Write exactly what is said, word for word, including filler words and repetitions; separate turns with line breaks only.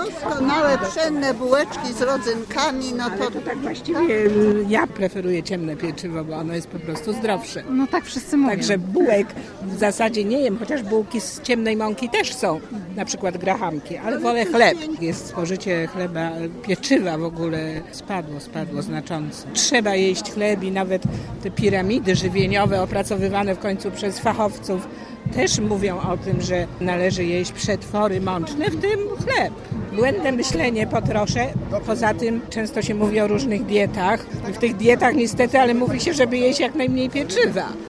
Doskonałe, pszenne bułeczki z rodzynkami, no to...
Ale to tak właściwie ja preferuję ciemne pieczywo, bo ono jest po prostu zdrowsze.
No tak wszyscy mówią.
Także bułek w zasadzie nie jem, chociaż bułki z ciemnej mąki też są, na przykład grahamki, ale wolę chleb. Jest spożycie chleba, pieczywa w ogóle spadło, spadło znacząco. Trzeba jeść chleb i nawet te piramidy żywieniowe opracowywane w końcu przez fachowców też mówią o tym, że należy jeść przetwory mączne, w tym chleb. Błędne myślenie potroszę. Poza tym często się mówi o różnych dietach. I w tych dietach niestety, ale mówi się, żeby jeść jak najmniej pieczywa.